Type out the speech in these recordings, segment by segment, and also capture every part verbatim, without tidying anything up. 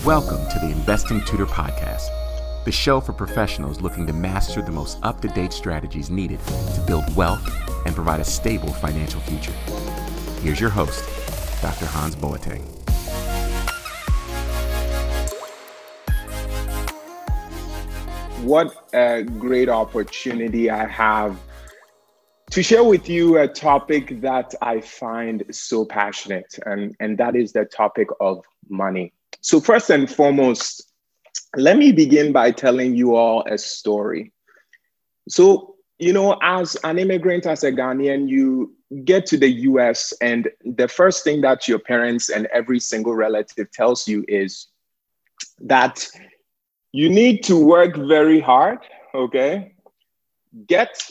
Welcome to the Investing Tutor Podcast, the show for professionals looking to master the most up-to-date strategies needed to build wealth and provide a stable financial future. Here's your host, Doctor Hans Boateng. What a great opportunity I have to share with you a topic that I find so passionate, and, and that is the topic of money. So first and foremost, let me begin by telling you all a story. So, you know, as an immigrant, as a Ghanaian, you get to the U S and the first thing that your parents and every single relative tells you is that you need to work very hard, okay? Get,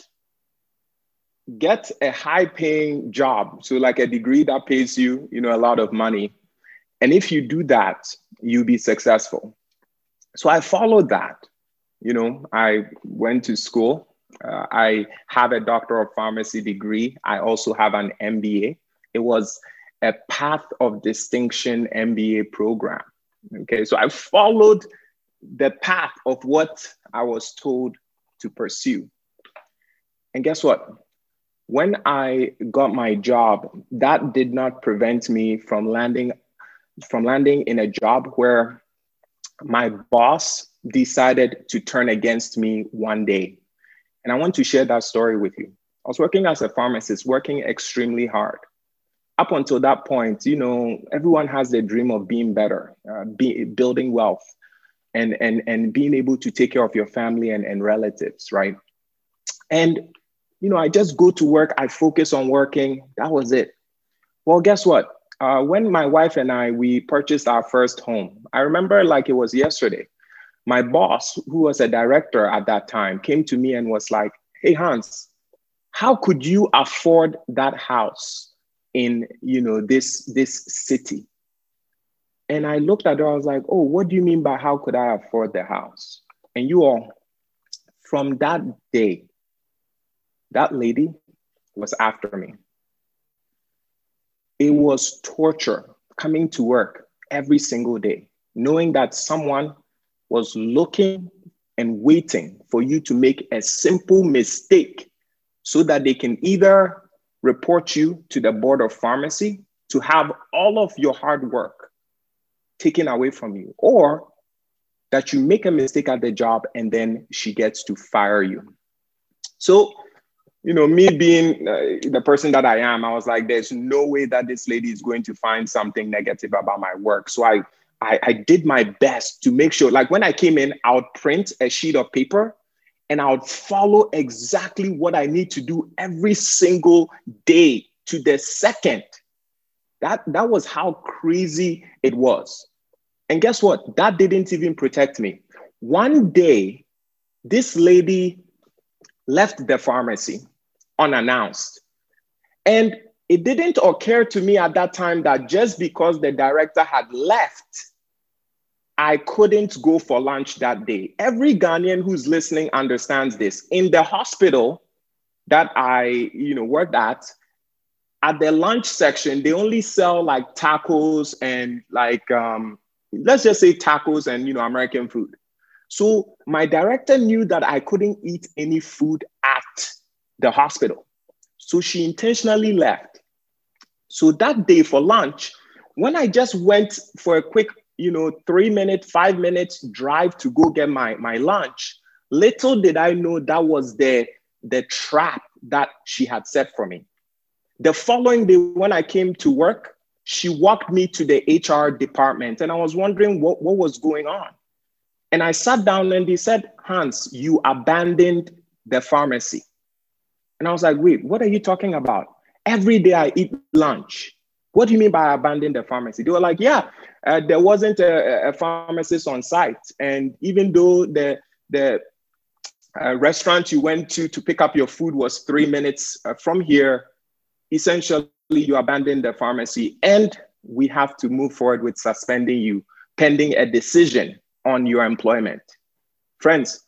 get a high-paying job, so like a degree that pays you, you know, a lot of money. And if you do that, you'll be successful. So I followed that. You know, I went to school. Uh, I have a Doctor of Pharmacy degree. I also have an M B A. It was a Path of Distinction M B A program. Okay, so I followed the path of what I was told to pursue. And guess what? When I got my job, that did not prevent me from landing from landing in a job where my boss decided to turn against me one day. And I want to share that story with you. I was working as a pharmacist, working extremely hard. Up until that point, you know, everyone has the dream of being better, uh, be, building wealth, and, and, and being able to take care of your family and, and relatives, right? And, you know, I just go to work, I focus on working, that was it. Well, guess what? Uh, when my wife and I, we purchased our first home, I remember like it was yesterday. My boss, who was a director at that time, came to me and was like, hey, Hans, how could you afford that house in, you know, this, this city? And I looked at her, I was like, oh, what do you mean by how could I afford the house? And you all, from that day, that lady was after me. It was torture coming to work every single day, knowing that someone was looking and waiting for you to make a simple mistake so that they can either report you to the board of pharmacy to have all of your hard work taken away from you, or that you make a mistake at the job and then she gets to fire you. So, you know, me being uh, the person that I am, I was like, there's no way that this lady is going to find something negative about my work. So I, I, I did my best to make sure, like when I came in, I would print a sheet of paper and I would follow exactly what I need to do every single day to the second. That, that was how crazy it was. And guess what? That didn't even protect me. One day, this lady left the pharmacy unannounced. And it didn't occur to me at that time that just because the director had left, I couldn't go for lunch that day. Every Ghanaian who's listening understands this. In the hospital that I, you know, worked at, at the lunch section, they only sell like tacos and like, um, let's just say tacos and, you know, American food. So my director knew that I couldn't eat any food at the hospital. So she intentionally left. So that day for lunch, when I just went for a quick, you know, three minute, five minutes drive to go get my, my lunch, little did I know that was the, the trap that she had set for me. The following day, when I came to work, she walked me to the H R department and I was wondering what, what was going on. And I sat down and they said, Hans, you abandoned the pharmacy. And I was like, wait, what are you talking about? Every day I eat lunch. What do you mean by abandon the pharmacy? They were like, yeah, uh, there wasn't a, a pharmacist on site. And even though the, the uh, restaurant you went to to pick up your food was three minutes uh, from here, essentially you abandoned the pharmacy and we have to move forward with suspending you pending a decision on your employment. Friends,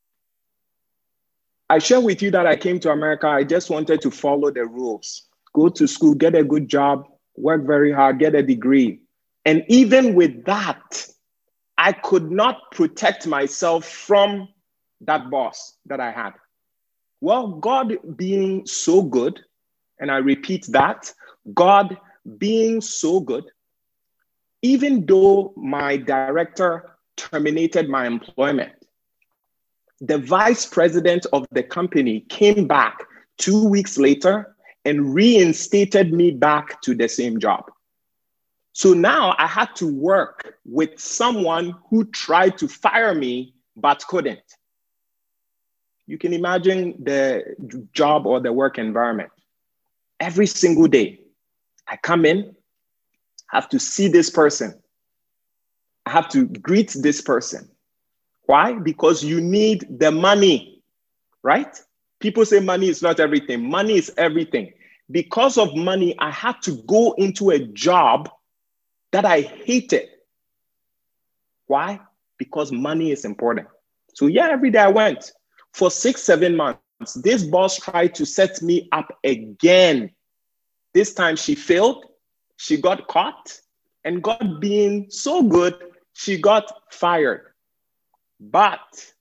I share with you that I came to America. I just wanted to follow the rules, go to school, get a good job, work very hard, get a degree. And even with that, I could not protect myself from that boss that I had. Well, God being so good, and I repeat that, God being so good, even though my director terminated my employment, the vice president of the company came back two weeks later and reinstated me back to the same job. So now I had to work with someone who tried to fire me but couldn't. You can imagine the job or the work environment. Every single day, I come in, have to see this person. I have to greet this person. Why? Because you need the money, right? People say money is not everything. Money is everything. Because of money, I had to go into a job that I hated. Why? Because money is important. So yeah, every day I went. For six, seven months, this boss tried to set me up again. This time she failed, she got caught, and God being so good, she got fired. But,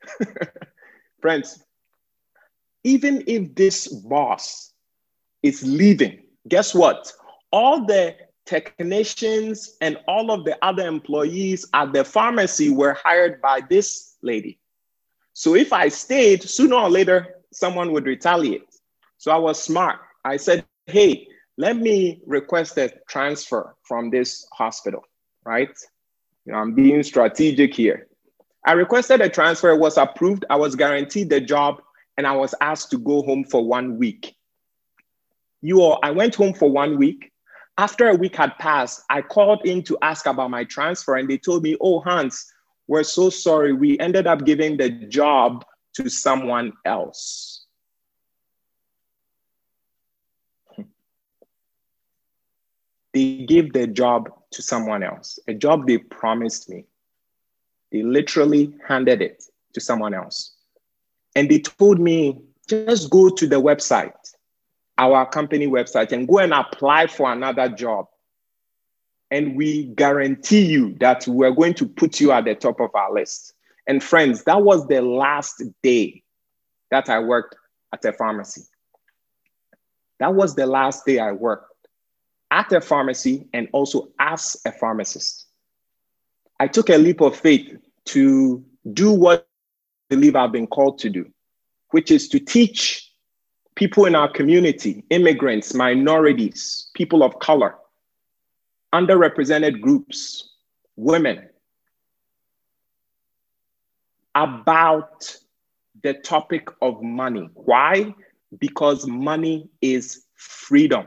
friends, even if this boss is leaving, guess what? All the technicians and all of the other employees at the pharmacy were hired by this lady. So if I stayed, sooner or later, someone would retaliate. So I was smart. I said, hey, let me request a transfer from this hospital, right? You know, I'm being strategic here. I requested a transfer, was approved. I was guaranteed the job, and I was asked to go home for one week. You all, I went home for one week. After a week had passed, I called in to ask about my transfer, and they told me, oh, Hans, we're so sorry. We ended up giving the job to someone else. They gave the job to someone else, a job they promised me. They literally handed it to someone else. And they told me, just go to the website, our company website, and go and apply for another job. And we guarantee you that we're going to put you at the top of our list. And friends, that was the last day that I worked at a pharmacy. That was the last day I worked at a pharmacy and also as a pharmacist. I took a leap of faith to do what I believe I've been called to do, which is to teach people in our community, immigrants, minorities, people of color, underrepresented groups, women, about the topic of money. Why? Because money is freedom.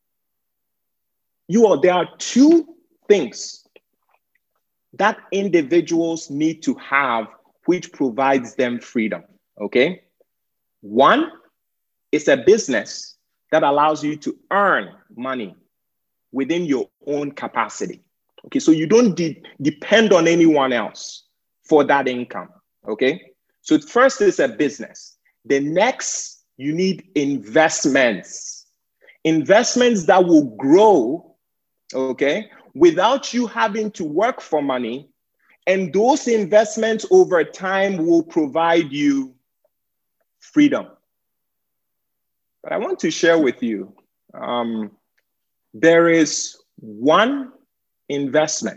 You all, there are two things that individuals need to have which provides them freedom, okay? One is a business that allows you to earn money within your own capacity. Okay, so you don't de- depend on anyone else for that income, okay? So first is a business. The next, you need investments. Investments that will grow, okay, without you having to work for money. And those investments over time will provide you freedom. But I want to share with you, um, there is one investment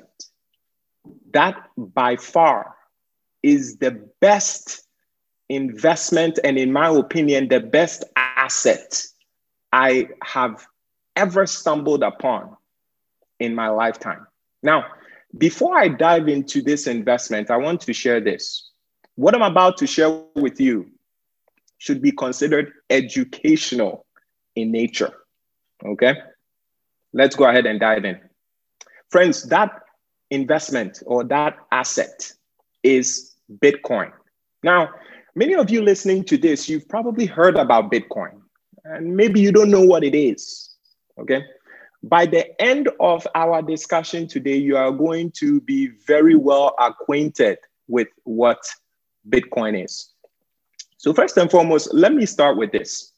that by far is the best investment, and in my opinion, the best asset I have ever stumbled upon in my lifetime. Now, before I dive into this investment, I want to share this. What I'm about to share with you should be considered educational in nature, okay? Let's go ahead and dive in. Friends, that investment or that asset is Bitcoin. Now, many of you listening to this, you've probably heard about Bitcoin, and maybe you don't know what it is, okay? By the end of our discussion today, you are going to be very well acquainted with what Bitcoin is. So first and foremost, let me start with this.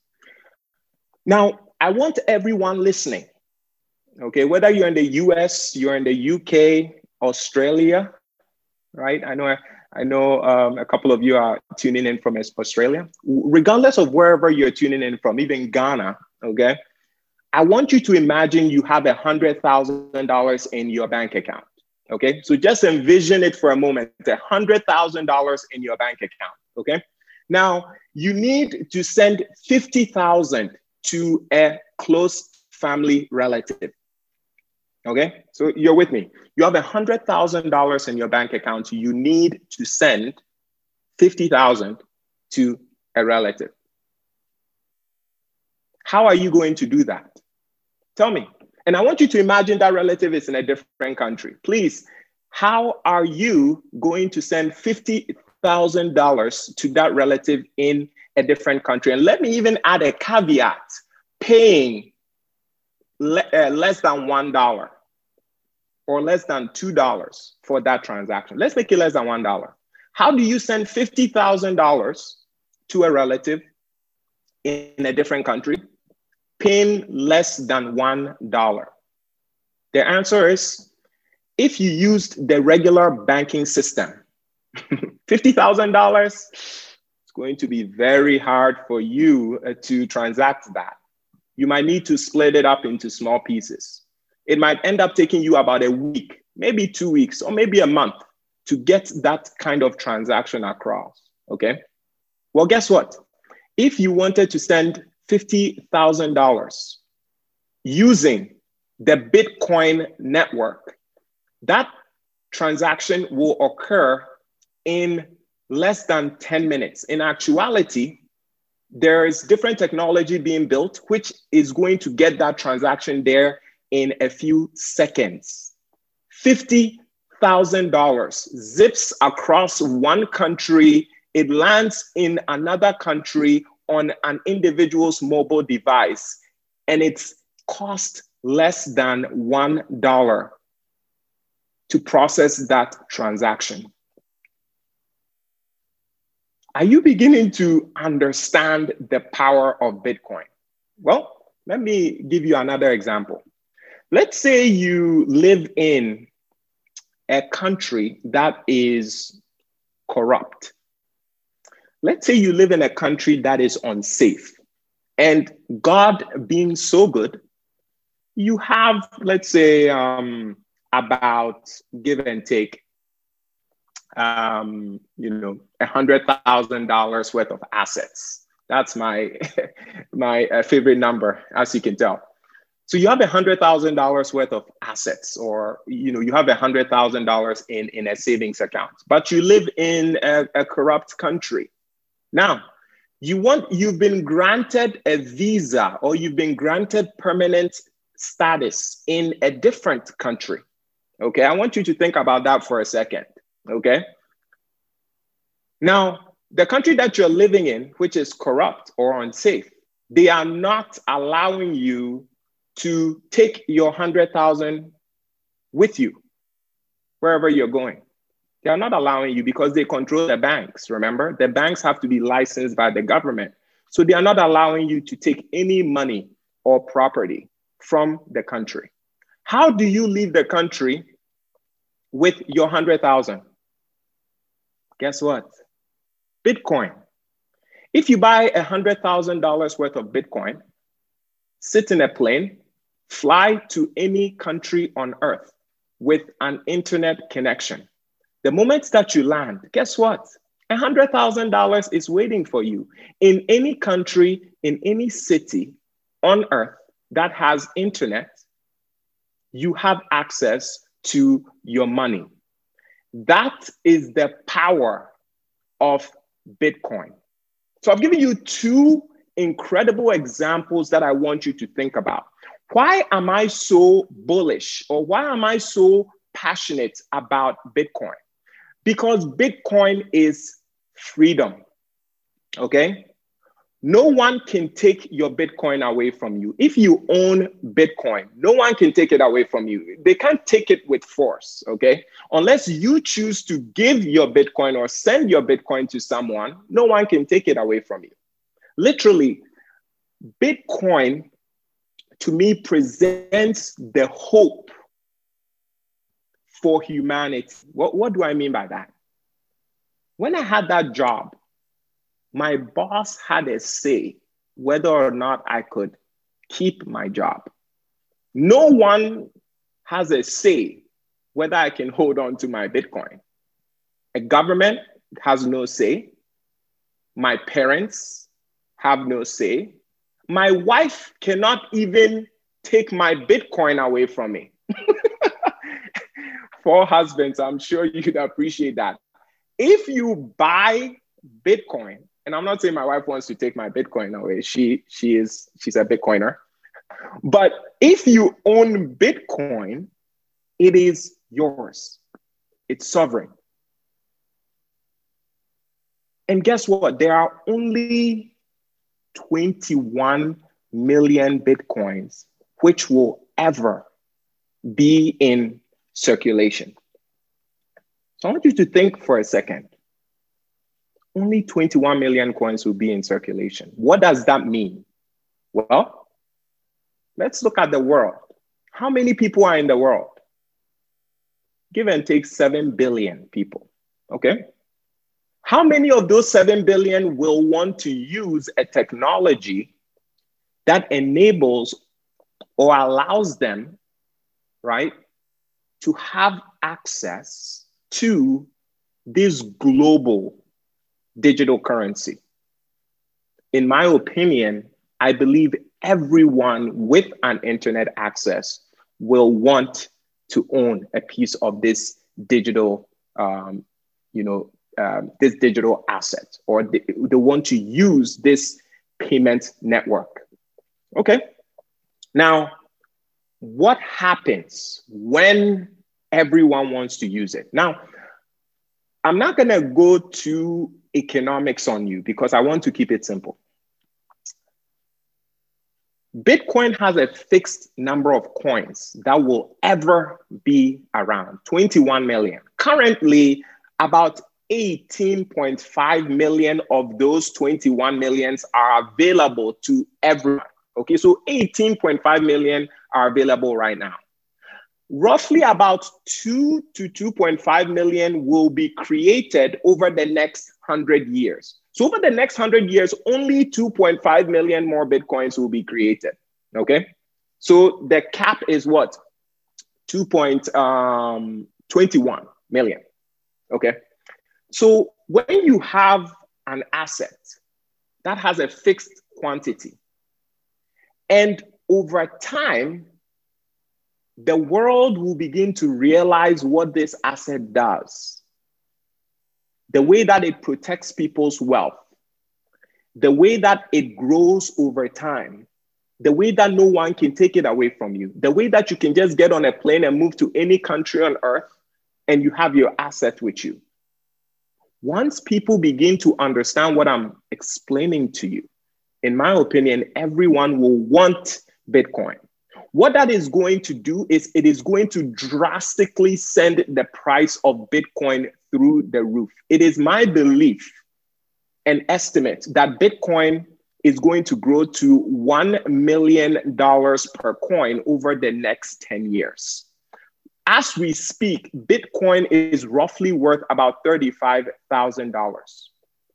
Now, I want everyone listening, okay, whether you're in the U S, you're in the U K, Australia, right? I know, I know um, a couple of you are tuning in from Australia. Regardless of wherever you're tuning in from, even Ghana, okay? I want you to imagine you have one hundred thousand dollars in your bank account, okay? So just envision it for a moment, one hundred thousand dollars in your bank account, okay? Now, you need to send fifty thousand dollars to a close family relative, okay? So you're with me. You have one hundred thousand dollars in your bank account. You need to send fifty thousand dollars to a relative. How are you going to do that? Tell me. And I want you to imagine that relative is in a different country. Please, how are you going to send fifty thousand dollars to that relative in a different country? And let me even add a caveat, paying le uh, less than one dollar or less than two dollars for that transaction. Let's make it less than one dollar. How do you send fifty thousand dollars to a relative in a different country, paying less than one dollar? The answer is, if you used the regular banking system, fifty thousand dollars, it's going to be very hard for you uh, to transact that. You might need to split it up into small pieces. It might end up taking you about a week, maybe two weeks, or maybe a month to get that kind of transaction across, okay? Well, guess what? If you wanted to send fifty thousand dollars using the Bitcoin network, that transaction will occur in less than ten minutes. In actuality, there is different technology being built, which is going to get that transaction there in a few seconds. fifty thousand dollars zips across one country. It lands in another country on an individual's mobile device, and it's cost less than one dollar to process that transaction. Are you beginning to understand the power of Bitcoin? Well, let me give you another example. Let's say you live in a country that is corrupt. Let's say you live in a country that is unsafe. And God being so good, you have, let's say, um, about, give and take, um, you know, one hundred thousand dollars worth of assets. That's my, my uh, favorite number, as you can tell. So you have one hundred thousand dollars worth of assets, or, you know, you have one hundred thousand dollars in, in a savings account, but you live in a, a corrupt country. Now, you want, you've been granted a visa, or you've been granted permanent status in a different country. Okay, I want you to think about that for a second. Okay. Now, the country that you're living in, which is corrupt or unsafe, they are not allowing you to take your one hundred thousand with you wherever you're going. They are not allowing you because they control the banks. Remember, the banks have to be licensed by the government. So they are not allowing you to take any money or property from the country. How do you leave the country with your one hundred thousand? Guess what? Bitcoin. If you buy one hundred thousand dollars worth of Bitcoin, sit in a plane, fly to any country on earth with an internet connection. The moment that you land, guess what? one hundred thousand dollars is waiting for you in any country, in any city on earth that has internet. You have access to your money. That is the power of Bitcoin. So I've given you two incredible examples that I want you to think about. Why am I so bullish, or why am I so passionate about Bitcoin? Because Bitcoin is freedom, okay? No one can take your Bitcoin away from you. If you own Bitcoin, no one can take it away from you. They can't take it with force, okay? Unless you choose to give your Bitcoin or send your Bitcoin to someone, no one can take it away from you. Literally, Bitcoin, to me, presents the hope for humanity. What, what do I mean by that? When I had that job, my boss had a say whether or not I could keep my job. No one has a say whether I can hold on to my Bitcoin. A government has no say. My parents have no say. My wife cannot even take my Bitcoin away from me. For husbands, I'm sure you'd appreciate that. If you buy Bitcoin, and I'm not saying my wife wants to take my Bitcoin away, she, she is, she's a Bitcoiner. But if you own Bitcoin, it is yours. It's sovereign. And guess what? There are only twenty-one million Bitcoins which will ever be in circulation. So I want you to think for a second. Only twenty-one million coins will be in circulation. What does that mean? Well, let's look at the world. How many people are in the world? Give and take seven billion people, okay? How many of those seven billion will want to use a technology that enables or allows them, right, to have access to this global digital currency? In my opinion, I believe everyone with an internet access will want to own a piece of this digital, um, you know, um, this digital asset, or they, they want to use this payment network. Okay. Now, what happens when everyone wants to use it? Now, I'm not going to go to economics on you because I want to keep it simple. Bitcoin has a fixed number of coins that will ever be around, twenty-one million. Currently, about eighteen point five million of those twenty-one millions are available to everyone. Okay, so eighteen point five million are available right now. Roughly about two to two point five million will be created over the next one hundred years. So over the next one hundred years, only two point five million more Bitcoins will be created, okay? So the cap is what? two point two one million, okay? So when you have an asset that has a fixed quantity, and over time, the world will begin to realize what this asset does, the way that it protects people's wealth, the way that it grows over time, the way that no one can take it away from you, the way that you can just get on a plane and move to any country on earth and you have your asset with you. Once people begin to understand what I'm explaining to you, in my opinion, everyone will want Bitcoin. What that is going to do is it is going to drastically send the price of Bitcoin through the roof. It is my belief and estimate that Bitcoin is going to grow to one million dollars per coin over the next ten years. As we speak, Bitcoin is roughly worth about thirty-five thousand dollars.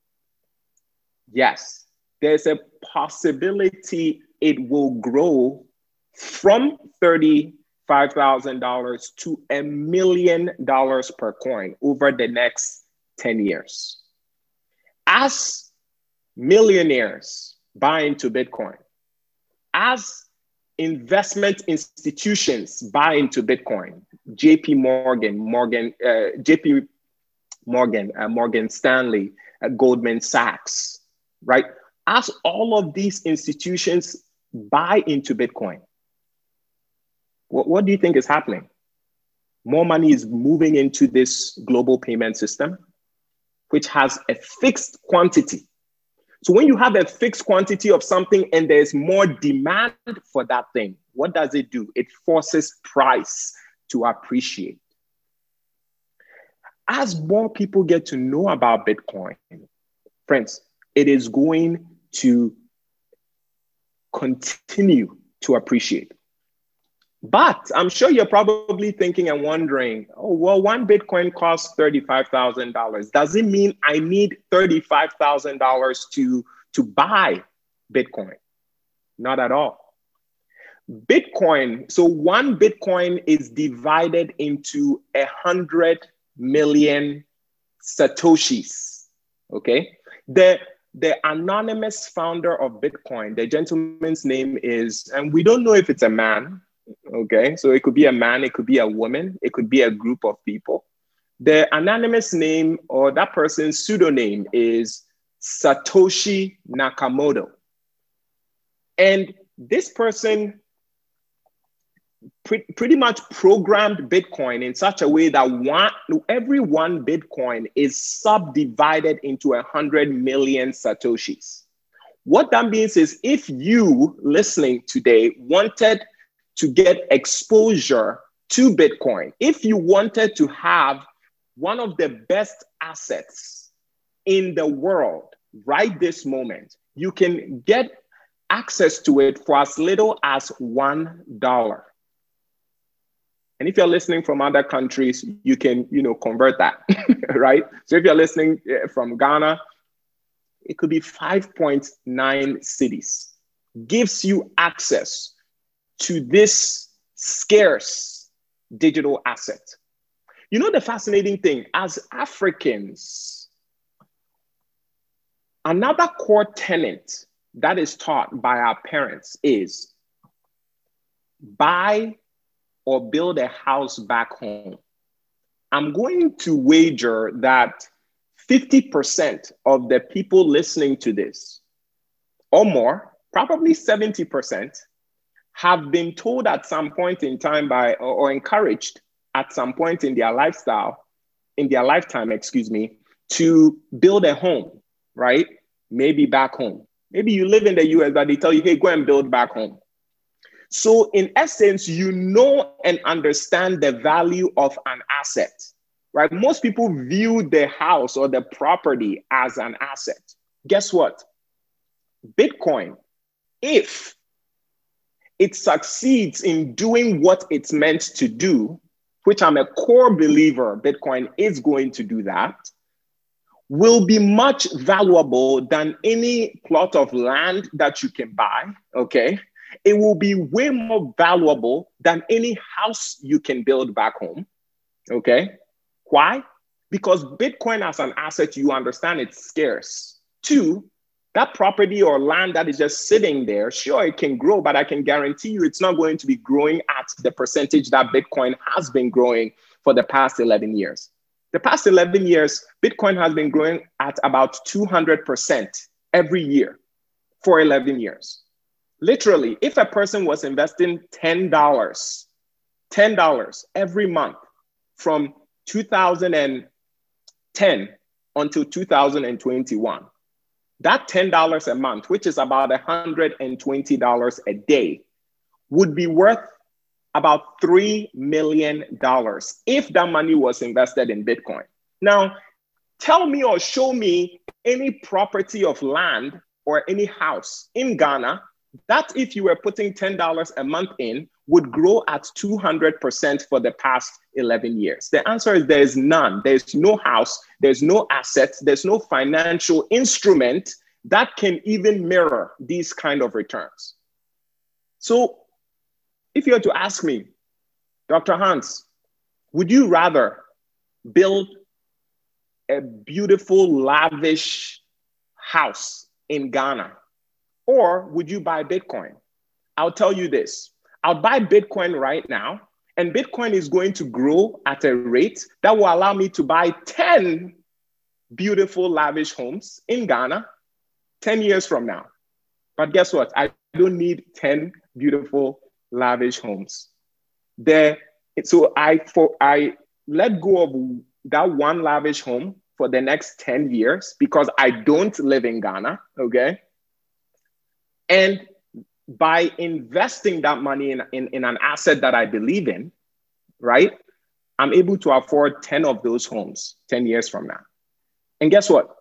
Yes, there's a possibility it will grow from thirty-five thousand dollars to a million dollars per coin over the next ten years. As millionaires buy into Bitcoin, as investment institutions buy into Bitcoin, J P Morgan, Morgan, uh, J P Morgan, uh, Morgan Stanley, uh, Goldman Sachs, right? As all of these institutions buy into Bitcoin, what, what do you think is happening? More money is moving into this global payment system, which has a fixed quantity. So when you have a fixed quantity of something and there's more demand for that thing, what does it do? It forces price to appreciate. As more people get to know about Bitcoin, friends, it is going to continue to appreciate. But I'm sure you're probably thinking and wondering, oh, well, one Bitcoin costs thirty-five thousand dollars. Does it mean I need thirty-five thousand dollars to, to buy Bitcoin? Not at all. Bitcoin, so one Bitcoin is divided into a hundred million Satoshis, okay? The, the anonymous founder of Bitcoin, the gentleman's name is, and we don't know if it's a man, okay? So it could be a man, it could be a woman, it could be a group of people. The anonymous name or that person's pseudonym is Satoshi Nakamoto. And this person pre- pretty much programmed Bitcoin in such a way that one, every one Bitcoin is subdivided into a hundred million Satoshis. What that means is if you listening today wanted to get exposure to Bitcoin, if you wanted to have one of the best assets in the world right this moment, you can get access to it for as little as one dollar. And if you're listening from other countries, you can, you know, convert that, right? So if you're listening from Ghana, it could be five point nine cedis. Gives you access to this scarce digital asset. You know, the fascinating thing, as Africans, another core tenet that is taught by our parents is buy or build a house back home. I'm going to wager that fifty percent of the people listening to this, or more, probably seventy percent, have been told at some point in time by, or, or encouraged at some point in their lifestyle, in their lifetime, excuse me, to build a home, right? Maybe back home. Maybe you live in the U S, but they tell you, hey, go and build back home. So in essence, you know and understand the value of an asset, right? Most people view the house or the property as an asset. Guess what? Bitcoin, if it succeeds in doing what it's meant to do, which I'm a core believer Bitcoin is going to do that, will be much valuable than any plot of land that you can buy, okay? It will be way more valuable than any house you can build back home, okay? Why? Because Bitcoin as an asset, you understand it's scarce. Two, that property or land that is just sitting there, sure, it can grow, but I can guarantee you it's not going to be growing at the percentage that Bitcoin has been growing for the past eleven years. The past eleven years, Bitcoin has been growing at about two hundred percent every year for eleven years. Literally, if a person was investing ten dollars, ten dollars every month from two thousand ten until two thousand twenty-one, that ten dollars a month, which is about one hundred twenty dollars a day, would be worth about three million dollars if that money was invested in Bitcoin. Now, tell me or show me any property of land or any house in Ghana that if you were putting ten dollars a month in would grow at two hundred percent for the past eleven years. The answer is there is none. There's no house, there's no assets, there's no financial instrument that can even mirror these kind of returns. So if you were to ask me, Doctor Hans, would you rather build a beautiful, lavish house in Ghana, or would you buy Bitcoin? I'll tell you this. I'll buy Bitcoin right now, and Bitcoin is going to grow at a rate that will allow me to buy ten beautiful, lavish homes in Ghana ten years from now. But guess what? I don't need ten beautiful, lavish homes. There, so I, for, I let go of that one lavish home for the next ten years because I don't live in Ghana, okay? And by investing that money in, in, in an asset that I believe in, right, I'm able to afford ten of those homes ten years from now. And guess what?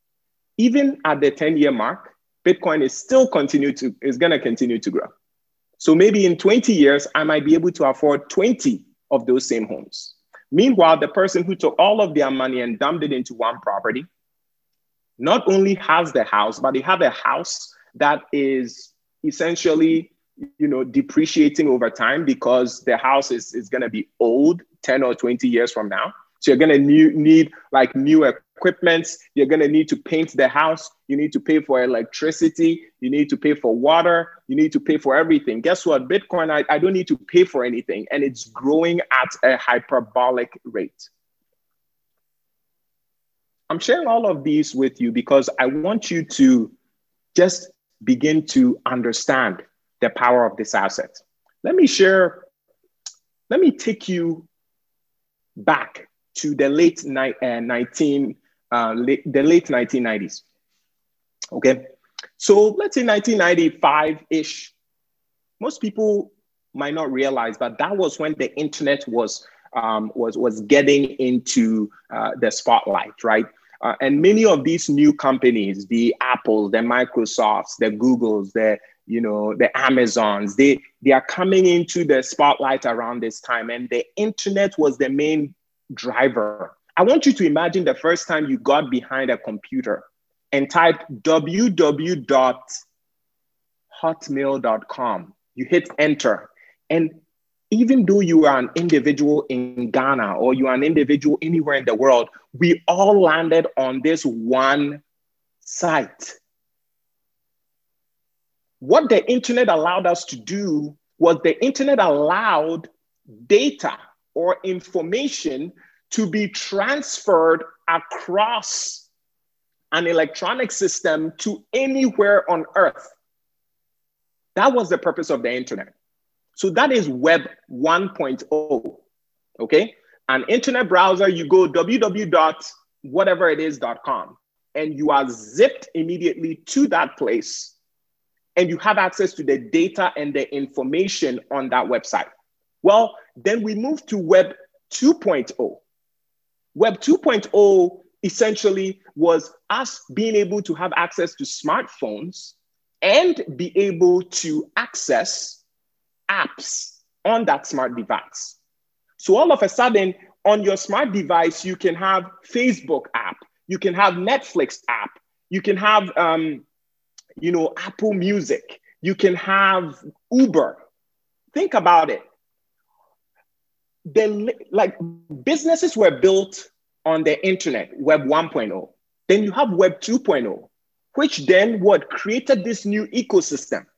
Even at the ten-year mark, Bitcoin is still continue to, is gonna continue to grow. So maybe in twenty years, I might be able to afford twenty of those same homes. Meanwhile, the person who took all of their money and dumped it into one property not only has the house, but they have a house that is essentially, you know, depreciating over time because the house is, is going to be old ten or twenty years from now. So you're going to need, need like new equipment. You're going to need to paint the house. You need to pay for electricity. You need to pay for water. You need to pay for everything. Guess what? Bitcoin, I, I don't need to pay for anything. And it's growing at a hyperbolic rate. I'm sharing all of these with you because I want you to just begin to understand the power of this asset. Let me share, let me take you back to the late ni- uh, nineteen, uh, late, the late nineteen nineties. Okay, so let's say nineteen ninety-five-ish. Most people might not realize, but that was when the internet was um, was was getting into uh, the spotlight, right? Uh, and many of these new companies, the Apples, the Microsofts, the Googles, the you know the Amazons, they they are coming into the spotlight around this time, and the internet was the main driver. I want you to imagine the first time you got behind a computer and typed w w w dot hotmail dot com. You hit enter. And even though you are an individual in Ghana or you are an individual anywhere in the world, we all landed on this one site. What the internet allowed us to do was the internet allowed data or information to be transferred across an electronic system to anywhere on earth. That was the purpose of the internet. So that is Web one point oh, okay? An internet browser, you go w w w dot whatever it is dot com, and you are zipped immediately to that place, and you have access to the data and the information on that website. Well, then we move to Web two point oh. Web two point oh essentially was us being able to have access to smartphones and be able to access apps on that smart device. So all of a sudden, on your smart device, you can have Facebook app, you can have Netflix app, you can have, um, you know, Apple Music, you can have Uber. Think about it. The, like businesses were built on the internet, Web one point oh. Then you have Web two point oh, which then what created this new ecosystem.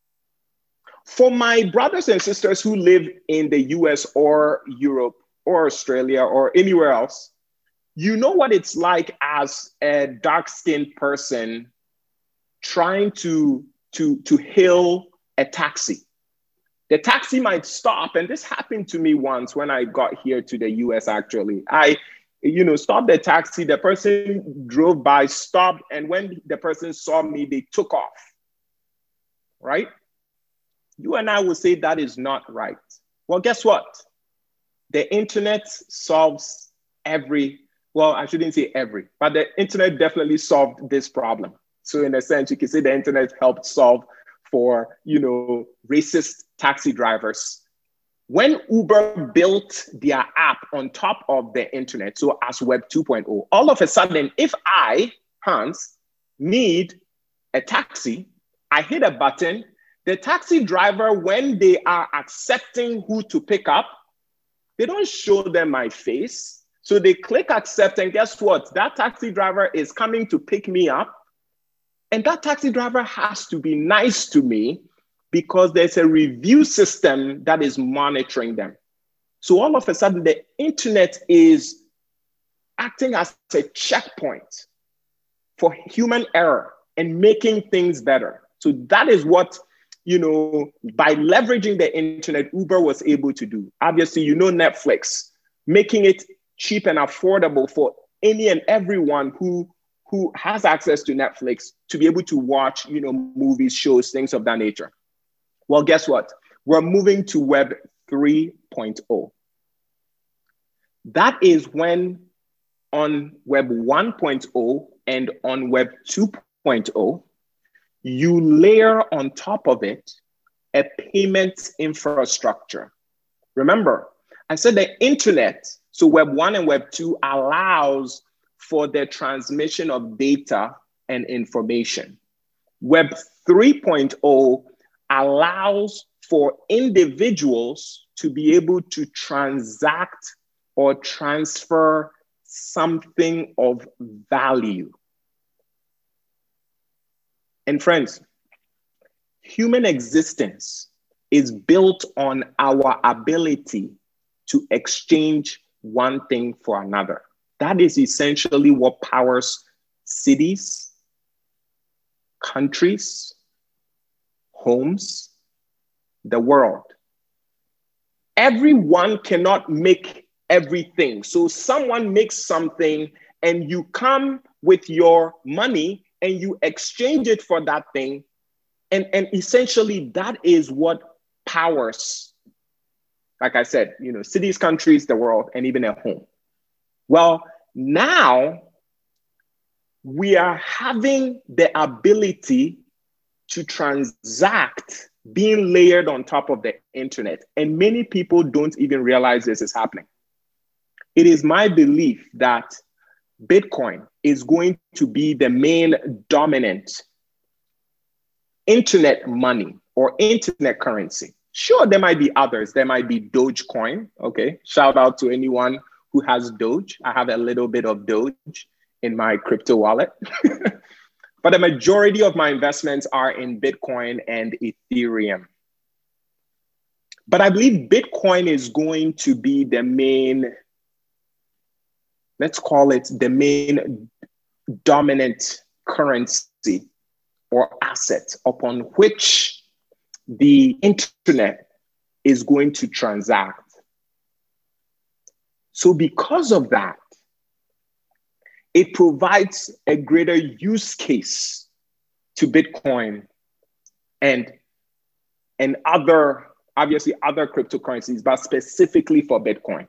For my brothers and sisters who live in the U S or Europe or Australia or anywhere else, you know what it's like as a dark-skinned person trying to, to, to hail a taxi. The taxi might stop, and this happened to me once when I got here to the U S actually. I, you know, stopped the taxi, the person drove by, stopped, and when the person saw me, they took off, right? You and I will say that is not right. Well, guess what? The internet solves every, well, I shouldn't say every, but the internet definitely solved this problem. So in a sense, you can say the internet helped solve for, you know, racist taxi drivers. When Uber built their app on top of the internet, so as Web two point oh, all of a sudden, if I, Hans, need a taxi, I hit a button. The taxi driver, when they are accepting who to pick up, they don't show them my face. So they click accept, and guess what? That taxi driver is coming to pick me up. And that taxi driver has to be nice to me because there's a review system that is monitoring them. So all of a sudden, the internet is acting as a checkpoint for human error and making things better. So that is what, you know, by leveraging the internet, Uber was able to do. Obviously, you know, Netflix, making it cheap and affordable for any and everyone who, who has access to Netflix to be able to watch, you know, movies, shows, things of that nature. Well, guess what? We're moving to Web three point oh. That is when on Web one point oh and on Web two point oh, you layer on top of it a payment infrastructure. Remember, I said the internet, so Web one and Web two allows for the transmission of data and information. Web three point oh allows for individuals to be able to transact or transfer something of value. And friends, human existence is built on our ability to exchange one thing for another. That is essentially what powers cities, countries, homes, the world. Everyone cannot make everything. So someone makes something and you come with your money and you exchange it for that thing. And, and essentially that is what powers, like I said, you know, cities, countries, the world, and even a home. Well, now we are having the ability to transact being layered on top of the internet. And many people don't even realize this is happening. It is my belief that Bitcoin is going to be the main dominant internet money or internet currency. Sure, there might be others. There might be Dogecoin. Okay, shout out to anyone who has Doge. I have a little bit of Doge in my crypto wallet. But the majority of my investments are in Bitcoin and Ethereum. But I believe Bitcoin is going to be the main, let's call it the main dominant currency or asset upon which the internet is going to transact. So because of that, it provides a greater use case to Bitcoin and, and other, obviously other cryptocurrencies, but specifically for Bitcoin.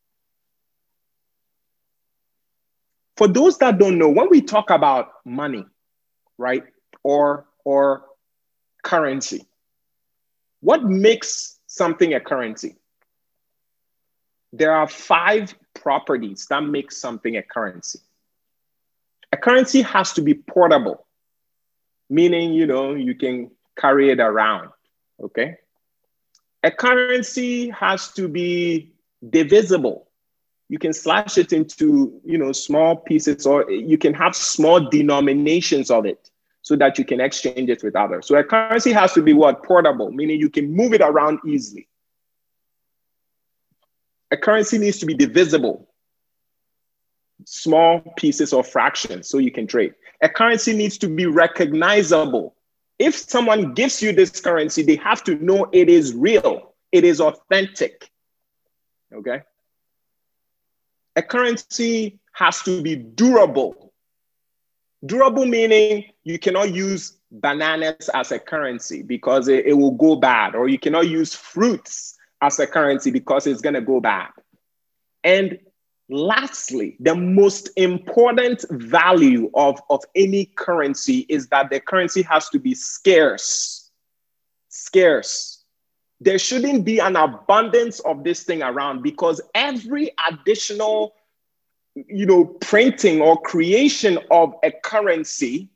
For those that don't know, when we talk about money, right, or, or currency, what makes something a currency? There are five properties that make something a currency. A currency has to be portable, meaning, you know, you can carry it around, okay? A currency has to be divisible. You can slash it into, you know, small pieces, or you can have small denominations of it so that you can exchange it with others. So a currency has to be what? Portable, meaning you can move it around easily. A currency needs to be divisible. Small pieces or fractions so you can trade. A currency needs to be recognizable. If someone gives you this currency, they have to know it is real, it is authentic, okay? A currency has to be durable. Durable meaning you cannot use bananas as a currency because it, it will go bad, or you cannot use fruits as a currency because it's gonna go bad. And lastly, the most important value of, of any currency is that the currency has to be scarce. Scarce. There shouldn't be an abundance of this thing around, because every additional, you know, printing or creation of a currency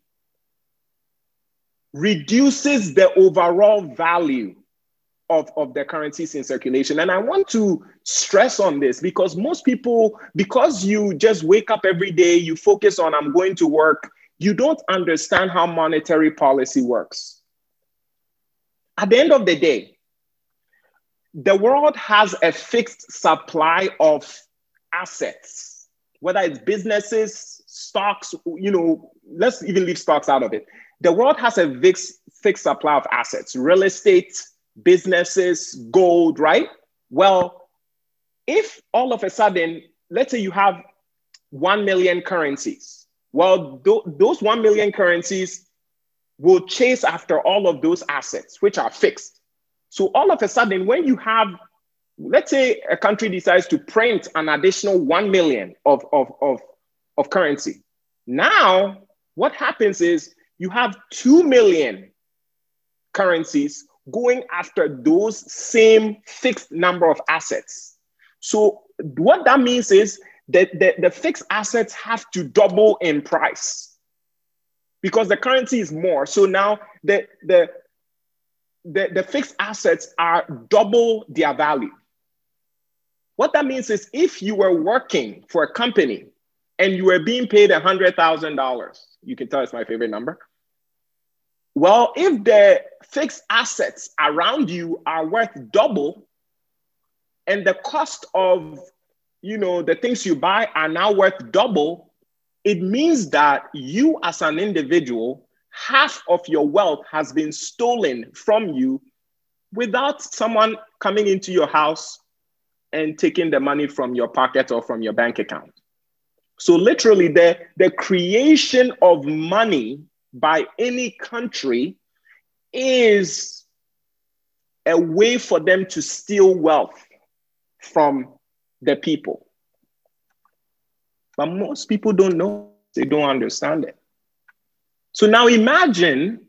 reduces the overall value Of, of the currencies in circulation. And I want to stress on this because most people, because you just wake up every day, you focus on, I'm going to work, you don't understand how monetary policy works. At the end of the day, the world has a fixed supply of assets, whether it's businesses, stocks, you know, let's even leave stocks out of it. The world has a fixed, fixed supply of assets, real estate, businesses, gold, right? Well, if all of a sudden, let's say you have one million currencies, well, th those one million currencies will chase after all of those assets, which are fixed. So all of a sudden, when you have, let's say a country decides to print an additional one million of, of, of, of currency. Now, what happens is you have two million currencies going after those same fixed number of assets. So what that means is that the, the fixed assets have to double in price because the currency is more. So now the, the, the, the fixed assets are double their value. What that means is if you were working for a company and you were being paid one hundred thousand dollars, you can tell it's my favorite number. Well, if the fixed assets around you are worth double and the cost of, you know, the things you buy are now worth double, it means that you as an individual, half of your wealth has been stolen from you without someone coming into your house and taking the money from your pocket or from your bank account. So literally the, the creation of money by any country is a way for them to steal wealth from the people. But most people don't know, they don't understand it. So now imagine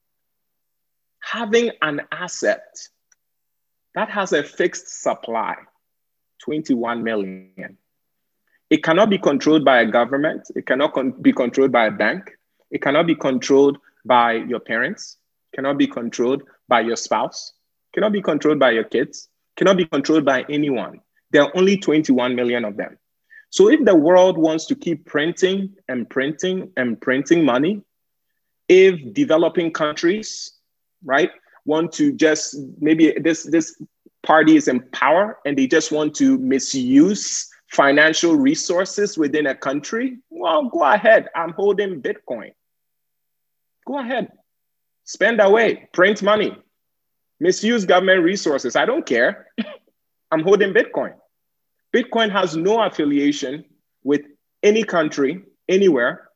having an asset that has a fixed supply, twenty-one million. It cannot be controlled by a government. It cannot con- be controlled by a bank. It cannot be controlled by your parents, cannot be controlled by your spouse, cannot be controlled by your kids, cannot be controlled by anyone. There are only twenty-one million of them. So if the world wants to keep printing and printing and printing money, if developing countries, right, want to just, maybe this, this party is in power and they just want to misuse financial resources within a country, well, go ahead. I'm holding Bitcoin. Go ahead, spend away, print money, misuse government resources. I don't care. I'm holding Bitcoin. Bitcoin has no affiliation with any country, anywhere.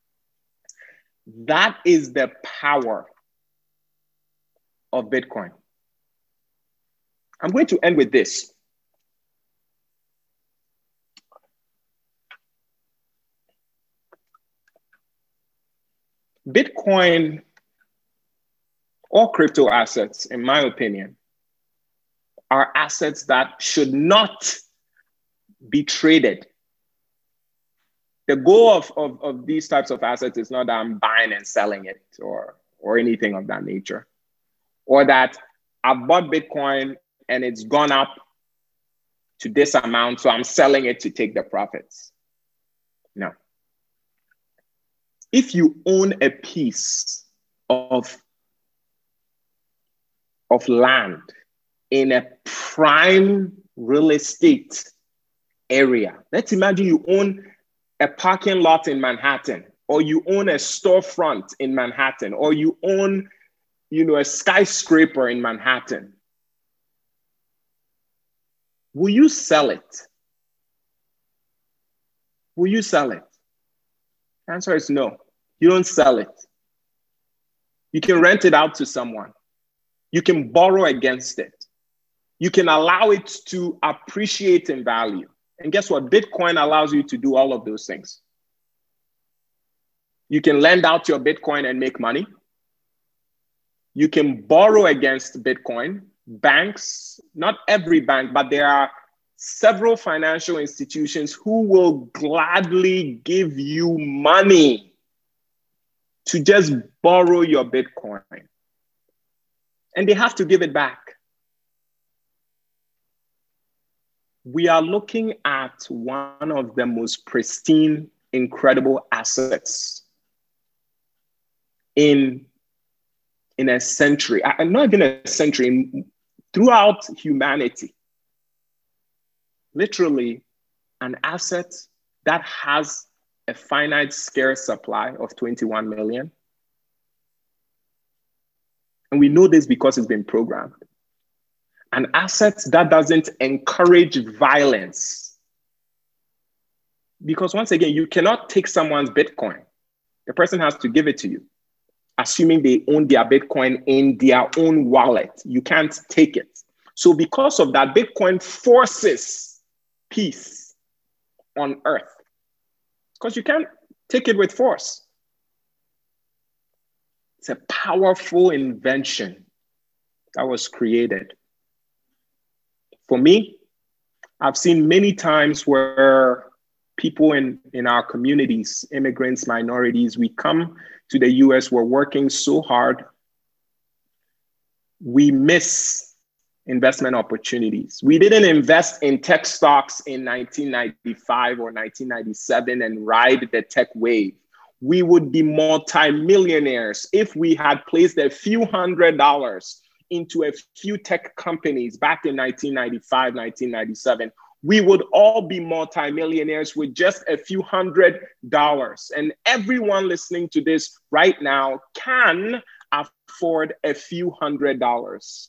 That is the power of Bitcoin. I'm going to end with this. Bitcoin or crypto assets, in my opinion, are assets that should not be traded. The goal of, of, of these types of assets is not that I'm buying and selling it or, or anything of that nature, or that I bought Bitcoin and it's gone up to this amount, so I'm selling it to take the profits. No. If you own a piece of, of land in a prime real estate area, let's imagine you own a parking lot in Manhattan, or you own a storefront in Manhattan, or you own, you know, a skyscraper in Manhattan. Will you sell it? Will you sell it? The answer is no. You don't sell it. You can rent it out to someone. You can borrow against it. You can allow it to appreciate in value. And guess what? Bitcoin allows you to do all of those things. You can lend out your Bitcoin and make money. You can borrow against Bitcoin. Banks, not every bank, but there are several financial institutions who will gladly give you money to just borrow your Bitcoin. And they have to give it back. We are looking at one of the most pristine, incredible assets in, in a century, uh, not even a century, in, throughout humanity. Literally, an asset that has a finite scarce supply of twenty-one million. And we know this because it's been programmed. An asset that doesn't encourage violence. Because once again, you cannot take someone's Bitcoin. The person has to give it to you, assuming they own their Bitcoin in their own wallet. You can't take it. So because of that, Bitcoin forces peace on earth. Because you can't take it with force. It's a powerful invention that was created. For me, I've seen many times where people in, in our communities, immigrants, minorities, we come to the U S, we're working so hard, we miss investment opportunities. We didn't invest in tech stocks in nineteen ninety-five or nineteen ninety-seven and ride the tech wave. We would be multimillionaires if we had placed a few hundred dollars into a few tech companies back in nineteen ninety-five, nineteen ninety-seven. We would all be multimillionaires with just a few hundred dollars. And everyone listening to this right now can afford a few hundred dollars.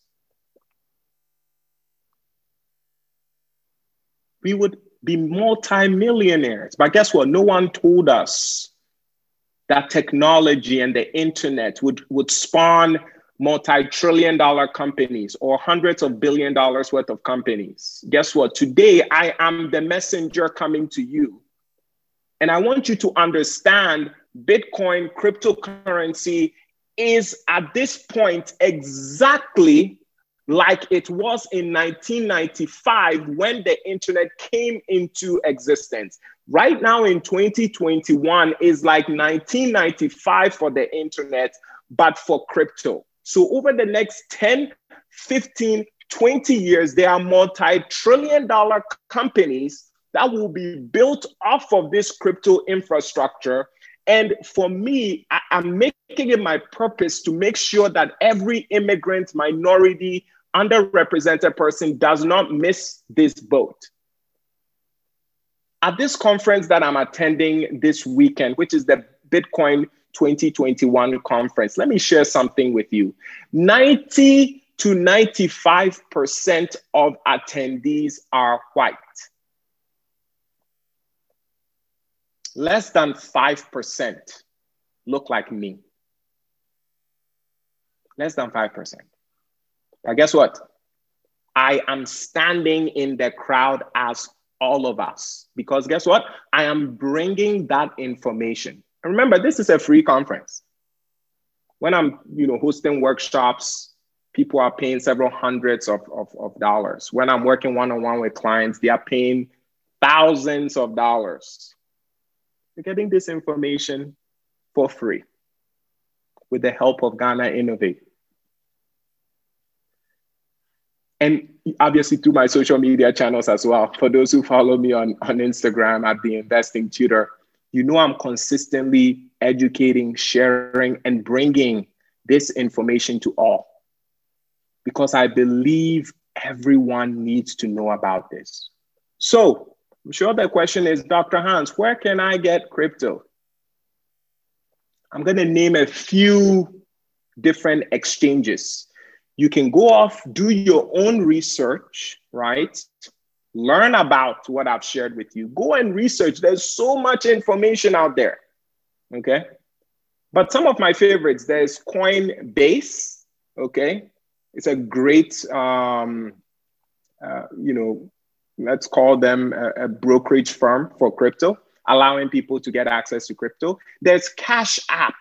We would be multimillionaires. But guess what? No one told us that technology and the internet would, would spawn multi-trillion dollar companies or hundreds of billion dollars worth of companies. Guess what? Today, I am the messenger coming to you. And I want you to understand Bitcoin, cryptocurrency, is at this point exactly like it was in nineteen ninety-five when the internet came into existence. Right now in twenty twenty-one is like nineteen ninety-five for the internet, but for crypto. So over the next ten, fifteen, twenty years, there are multi-trillion dollar companies that will be built off of this crypto infrastructure. And for me, I, I'm making it my purpose to make sure that every immigrant, minority, underrepresented person does not miss this boat. At this conference that I'm attending this weekend, which is the Bitcoin twenty twenty-one conference, let me share something with you. ninety to ninety-five percent of attendees are white. Less than five percent look like me. Less than five percent. But guess what? I am standing in the crowd as all of us, because guess what? I am bringing that information. And remember, this is a free conference. When I'm, you know, hosting workshops, people are paying several hundreds of, of, of dollars. When I'm working one-on-one with clients, they are paying thousands of dollars. You're getting this information for free with the help of Ghana Innovate. And obviously through my social media channels as well. For those who follow me on, on Instagram at The Investing Tutor, you know I'm consistently educating, sharing, and bringing this information to all. Because I believe everyone needs to know about this. So I'm sure the question is, Doctor Hans, where can I get crypto? I'm going to name a few different exchanges. You can go off, do your own research, right? Learn about what I've shared with you. Go and research. There's so much information out there, okay? But some of my favorites, there's Coinbase, okay? It's a great, um, uh, you know, let's call them a, a brokerage firm for crypto, allowing people to get access to crypto. There's Cash App.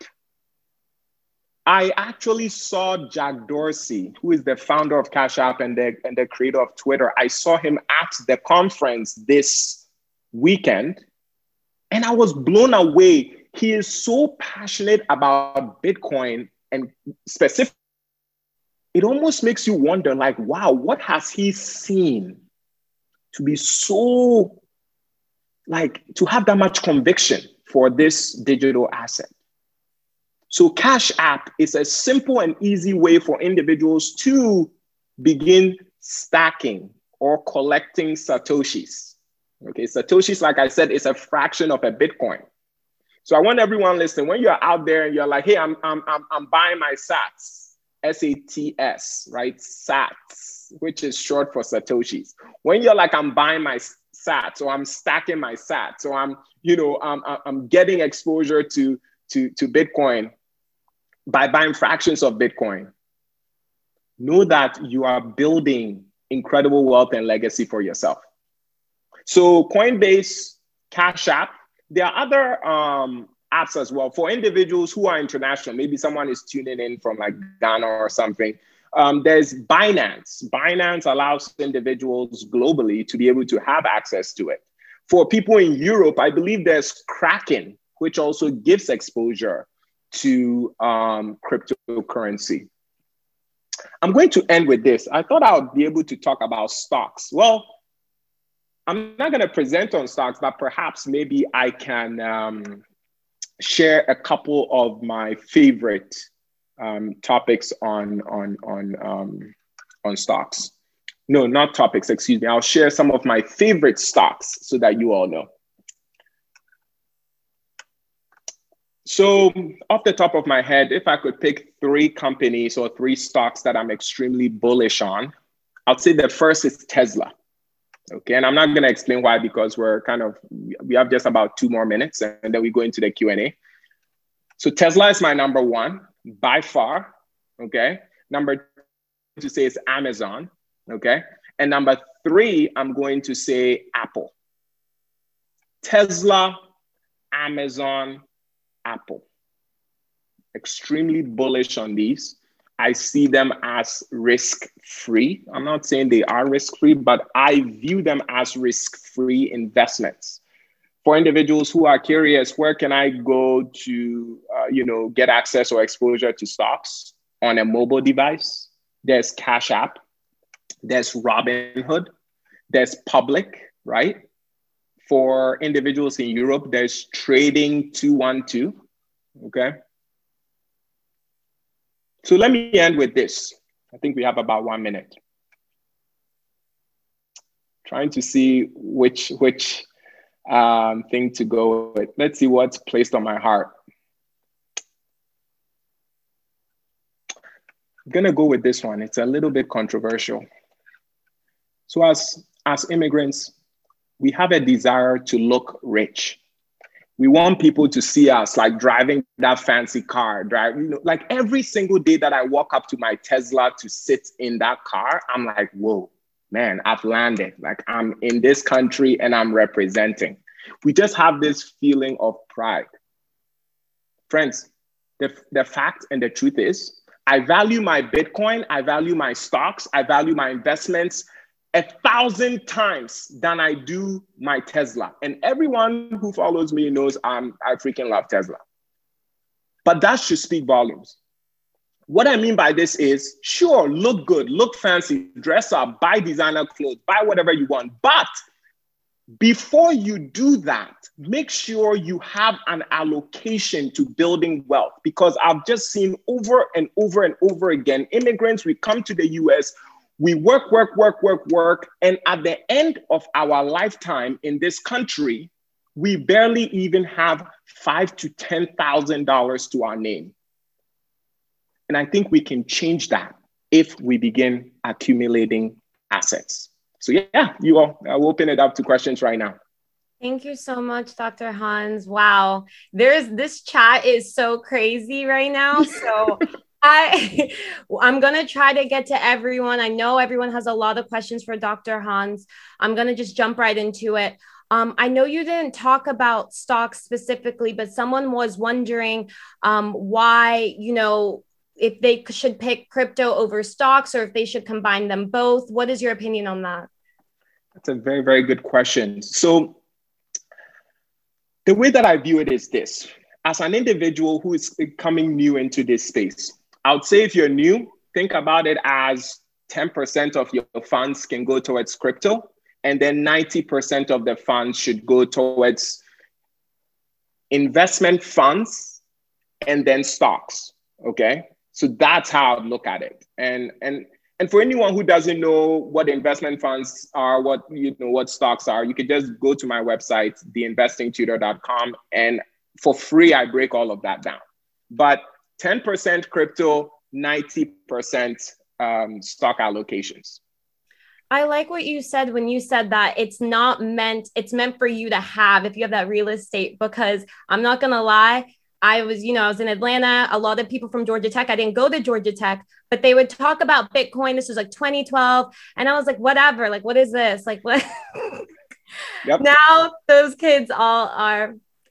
I actually saw Jack Dorsey, who is the founder of Cash App and the, and the creator of Twitter. I saw him at the conference this weekend, and I was blown away. He is so passionate about Bitcoin, and specifically, it almost makes you wonder, like, wow, what has he seen to be so, like, to have that much conviction for this digital asset? So Cash App is a simple and easy way for individuals to begin stacking or collecting Satoshis. Okay, Satoshis, like I said, is a fraction of a Bitcoin. So I want everyone listening, when you're out there and you're like, hey, I'm, I'm, I'm, I'm buying my sats, S A T S, right? Sats, which is short for Satoshis. When you're like, I'm buying my sats, or I'm stacking my sats, or I'm, you know, I'm, I'm getting exposure to, to, to Bitcoin by buying fractions of Bitcoin, know that you are building incredible wealth and legacy for yourself. So Coinbase, Cash App, there are other um, apps as well for individuals who are international. Maybe someone is tuning in from like Ghana or something. Um, there's Binance. Binance allows individuals globally to be able to have access to it. For people in Europe, I believe there's Kraken, which also gives exposure to um, cryptocurrency. I'm going to end with this. I thought I would be able to talk about stocks. Well, I'm not going to present on stocks, but perhaps maybe I can um, share a couple of my favorite um, topics on, on, on, um, on stocks. No, not topics, excuse me. I'll share some of my favorite stocks so that you all know. So off the top of my head, if I could pick three companies or three stocks that I'm extremely bullish on, I'd say the first is Tesla. Okay, and I'm not going to explain why, because we're kind of, we have just about two more minutes and then we go into the Q and A. So Tesla is my number one by far. Okay, number two to say is Amazon. Okay, and number three, I'm going to say Apple. Tesla, Amazon, Apple. Extremely bullish on these. I see them as risk-free. I'm not saying they are risk-free, but I view them as risk-free investments. For individuals who are curious, where can I go to, uh, you know, get access or exposure to stocks on a mobile device? There's Cash App, there's Robinhood, there's Public, right? For individuals in Europe, there's Trading two one two, okay? So let me end with this. I think we have about one minute. Trying to see which, which um, thing to go with. Let's see what's placed on my heart. I'm gonna go with this one. It's a little bit controversial. So as, as immigrants, we have a desire to look rich. We want people to see us like driving that fancy car, drive, you know, like every single day that I walk up to my Tesla to sit in that car, I'm like, whoa, man, I've landed. Like I'm in this country and I'm representing. We just have this feeling of pride. Friends, the, the fact and the truth is, I value my Bitcoin, I value my stocks, I value my investments a thousand times than I do my Tesla. And everyone who follows me knows I'm, I freaking love Tesla. But that should speak volumes. What I mean by this is, sure, look good, look fancy, dress up, buy designer clothes, buy whatever you want. But before you do that, make sure you have an allocation to building wealth. Because I've just seen over and over and over again, immigrants, we come to the U S, we work, work, work, work, work. And at the end of our lifetime in this country, we barely even have five to ten thousand dollars to our name. And I think we can change that if we begin accumulating assets. So yeah, you all, I'll open it up to questions right now. Thank you so much, Doctor Hans. Wow. There's this chat is so crazy right now. So I, I'm going to try to get to everyone. I know everyone has a lot of questions for Doctor Hans. I'm going to just jump right into it. Um, I know you didn't talk about stocks specifically, but someone was wondering um, why, you know, if they should pick crypto over stocks or if they should combine them both. What is your opinion on that? That's a very, very good question. So the way that I view it is this. As an individual who is coming new into this space, I would say if you're new, think about it as ten percent of your funds can go towards crypto, and then ninety percent of the funds should go towards investment funds and then stocks, okay? So that's how I look at it. And, and, and for anyone who doesn't know what investment funds are, what, you know, what stocks are, you could just go to my website, the investing tutor dot com, and for free, I break all of that down. But ten percent crypto, ninety percent um, stock allocations. I like what you said when you said that it's not meant, it's meant for you to have if you have that real estate, because I'm not going to lie. I was, you know, I was in Atlanta, a lot of people from Georgia Tech. I didn't go to Georgia Tech, but they would talk about Bitcoin. This was like twenty twelve. And I was like, whatever, like, what is this? Like, what? Yep. Now those kids all are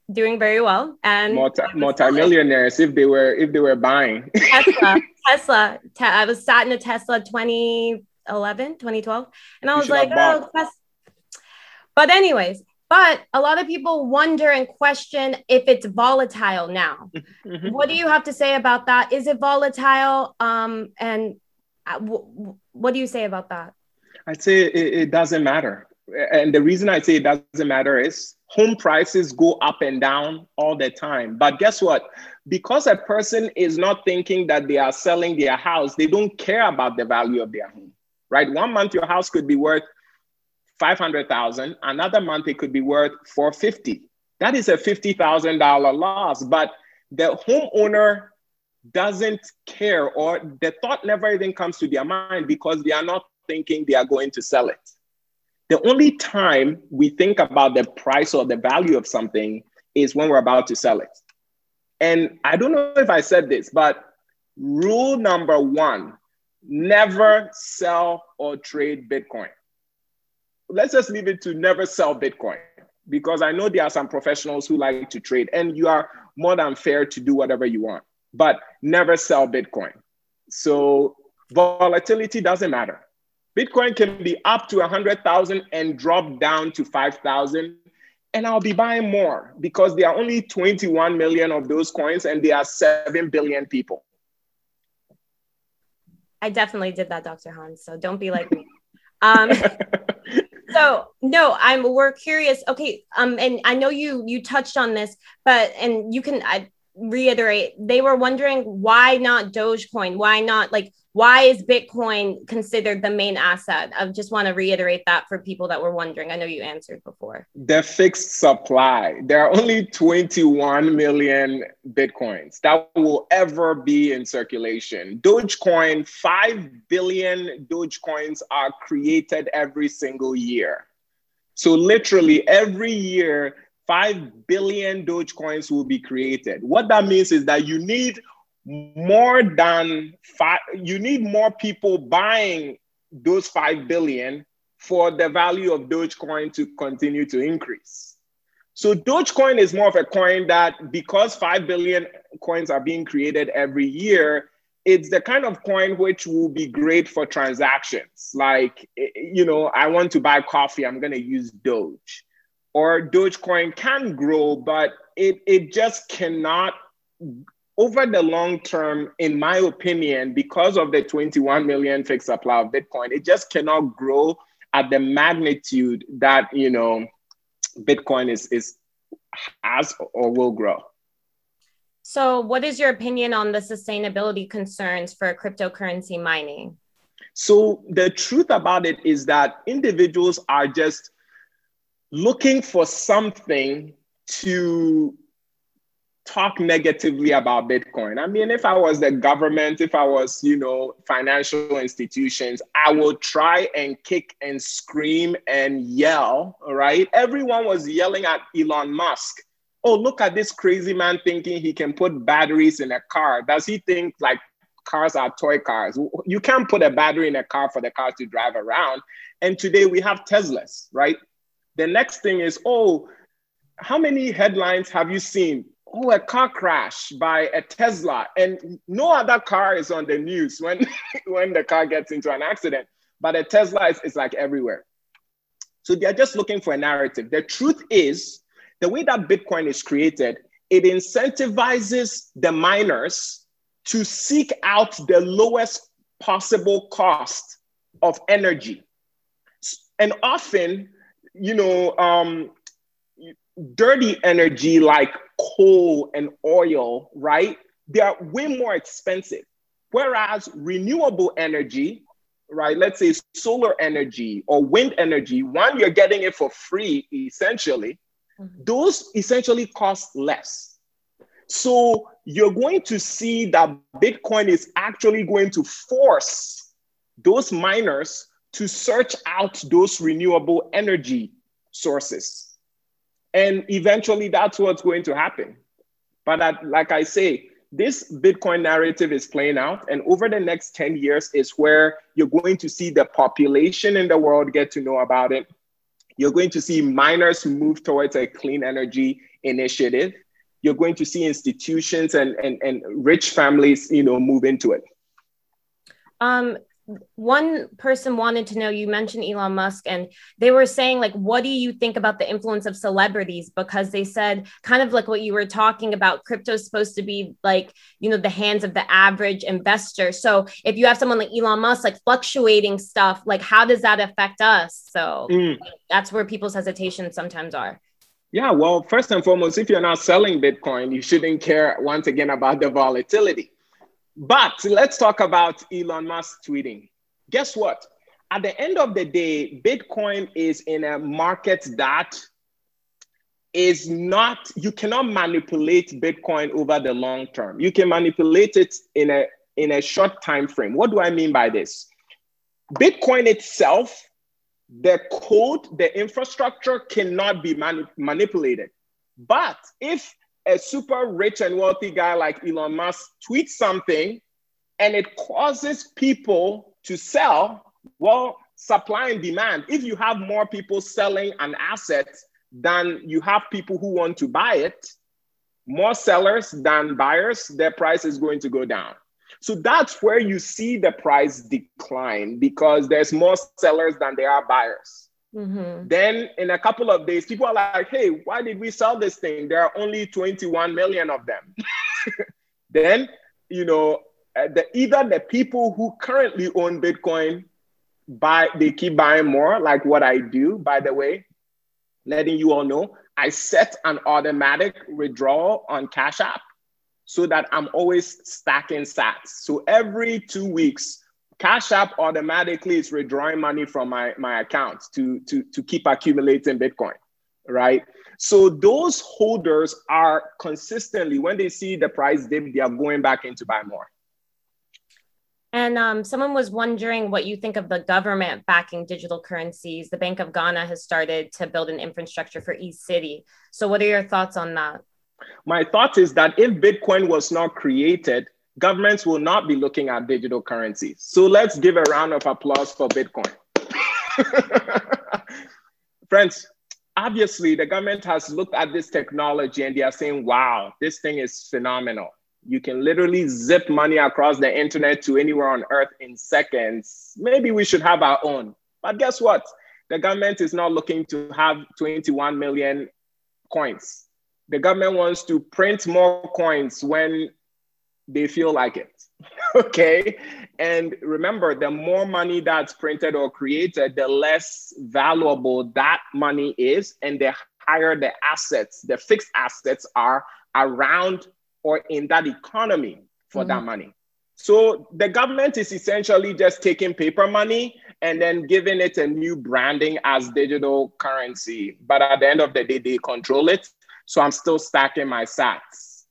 doing very well. And Multi, multi-millionaires if they were if they were buying. Tesla, Tesla. Te- I was sat in a Tesla twenty eleven, twenty twelve, and I was like, oh, Tesla. But anyways, but a lot of people wonder and question if it's volatile now. Mm-hmm. What do you have to say about that? Is it volatile? Um, and w- what do you say about that? I'd say it, it doesn't matter. And the reason I say it doesn't matter is home prices go up and down all the time. But guess what? Because a person is not thinking that they are selling their house, they don't care about the value of their home, right? One month your house could be worth five hundred thousand. Another month it could be worth four hundred fifty thousand. That is a fifty thousand dollars loss. But the homeowner doesn't care, or the thought never even comes to their mind because they are not thinking they are going to sell it. The only time we think about the price or the value of something is when we're about to sell it. And I don't know if I said this, but rule number one, never sell or trade Bitcoin. Let's just leave it to never sell Bitcoin, because I know there are some professionals who like to trade, and you are more than fair to do whatever you want, but never sell Bitcoin. So volatility doesn't matter. Bitcoin can be up to one hundred thousand and drop down to five thousand, and I'll be buying more because there are only twenty-one million of those coins and there are seven billion people. I definitely did that, Doctor Hans, so don't be like me. Um, so no, I'm, we're curious. Okay. Um, and I know you, you touched on this, but, and you can I, reiterate, they were wondering why not Dogecoin? Why not, like, why is Bitcoin considered the main asset? I just want to reiterate that for people that were wondering. I know you answered before. The fixed supply. There are only twenty-one million Bitcoins that will ever be in circulation. Dogecoin, five billion Dogecoins are created every single year. So literally every year, five billion Dogecoins will be created. What that means is that you need more than five, you need more people buying those five billion for the value of Dogecoin to continue to increase. So Dogecoin is more of a coin that, because five billion coins are being created every year, it's the kind of coin which will be great for transactions. Like, you know, I want to buy coffee, I'm going to use Doge. Or Dogecoin can grow, but it, it just cannot, over the long term, in my opinion, because of the twenty-one million fixed supply of Bitcoin, it just cannot grow at the magnitude that, you know, Bitcoin is, is has or will grow. So what is your opinion on the sustainability concerns for cryptocurrency mining? So the truth about it is that individuals are just looking for something to talk negatively about Bitcoin. I mean, if I was the government, if I was, you know, financial institutions, I would try and kick and scream and yell, right? Everyone was yelling at Elon Musk. Oh, look at this crazy man thinking he can put batteries in a car. Does he think like cars are toy cars? You can't put a battery in a car for the car to drive around. And today we have Teslas, right? The next thing is, oh, how many headlines have you seen? Oh, a car crash by a Tesla, and no other car is on the news when, when the car gets into an accident, but a Tesla is, is like everywhere. So they're just looking for a narrative. The truth is, the way that Bitcoin is created, it incentivizes the miners to seek out the lowest possible cost of energy. And often, you know, um, dirty energy like coal and oil, right? They are way more expensive. Whereas renewable energy, right? Let's say solar energy or wind energy, one, you're getting it for free, essentially. Mm-hmm. Those essentially cost less. So you're going to see that Bitcoin is actually going to force those miners to search out those renewable energy sources. And eventually that's what's going to happen. But at, like I say, this Bitcoin narrative is playing out. And over the next ten years is where you're going to see the population in the world get to know about it. You're going to see miners move towards a clean energy. initiative, you're going to see institutions and, and, and rich families, you know, move into it. Um, one person wanted to know, you mentioned Elon Musk, and they were saying, like, what do you think about the influence of celebrities? Because they said, kind of like what you were talking about, crypto is supposed to be like, you know, the hands of the average investor. So if you have someone like Elon Musk, like fluctuating stuff, like how does that affect us? So mm. that's where people's hesitations sometimes are. Yeah, well, first and foremost, if you're not selling Bitcoin, you shouldn't care once again about the volatility. But let's talk about Elon Musk tweeting. Guess what? At the end of the day, Bitcoin is in a market that is not, you cannot manipulate Bitcoin over the long term. You can manipulate it in a, in a short time frame. What do I mean by this? Bitcoin itself, the code, the infrastructure cannot be mani- manipulated. But if a super rich and wealthy guy like Elon Musk tweets something and it causes people to sell, well, supply and demand. If you have more people selling an asset than you have people who want to buy it, more sellers than buyers, their price is going to go down. So that's where you see the price decline, because there's more sellers than there are buyers. Mm-hmm. Then in a couple of days, people are like, hey, why did we sell this thing? There are only twenty-one million of them. Then, you know, the, either the people who currently own Bitcoin buy, they keep buying more, like what I do, by the way, letting you all know, I set an automatic withdrawal on Cash App so that I'm always stacking sats. So every two weeks, Cash App automatically is withdrawing money from my, my account to, to, to keep accumulating Bitcoin, right? So those holders are consistently, when they see the price dip, they are going back in to buy more. And um, someone was wondering what you think of the government backing digital currencies. The Bank of Ghana has started to build an infrastructure for eCity. So what are your thoughts on that? My thought is that if Bitcoin was not created, governments will not be looking at digital currencies. So let's give a round of applause for Bitcoin. Friends, obviously the government has looked at this technology and they are saying, wow, this thing is phenomenal. You can literally zip money across the internet to anywhere on earth in seconds. Maybe we should have our own. But guess what? The government is not looking to have twenty-one million coins. The government wants to print more coins when they feel like it, okay? And remember, the more money that's printed or created, the less valuable that money is, and the higher the assets, the fixed assets are around or in that economy for mm-hmm. that money. So the government is essentially just taking paper money and then giving it a new branding as digital currency. But at the end of the day, they control it. So I'm still stacking my sats.